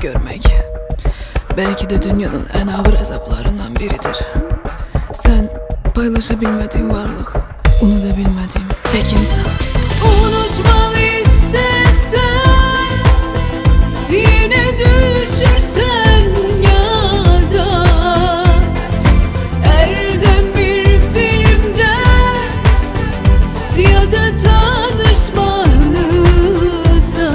görmek belki de dünyanın en ağır azaplarından biridir. Sen paylaşabilmediğin varlık, unutabilmediğim tek insan. Unutmak istesen, yine düşürsen yada, erdem bir filmde ya da tanışmanıda,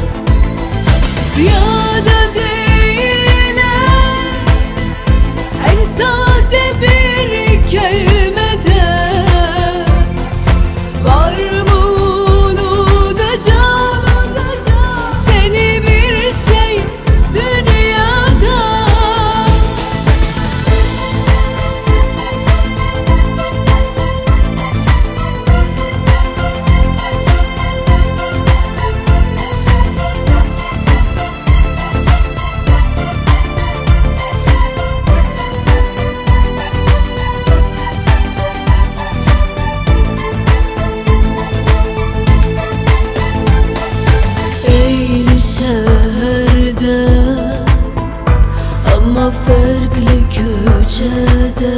ya da değiller en sade bir kelimede. Var mı unutacağım seni bir şey dünyada? Şehirde ama farklı köşede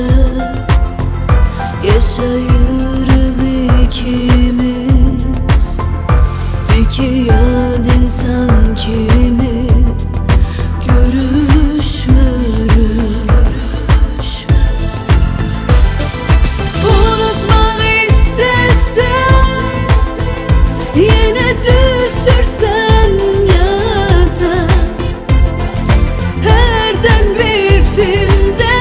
yaşayırız ikimiz, iki yad insan kimi görüşmürüz. Unutmak istesen, yine düşürsen yada, herden bir filmde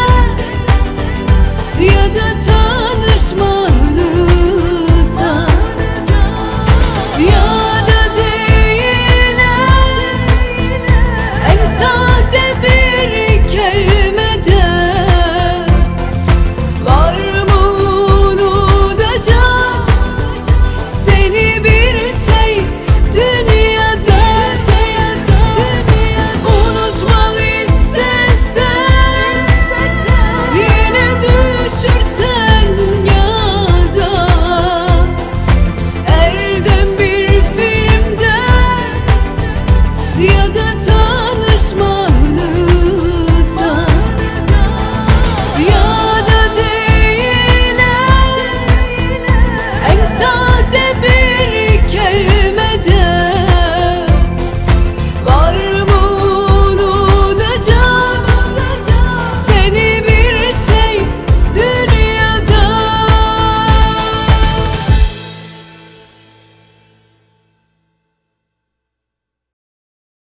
ya da tanışmanıda, ya da değiller en sade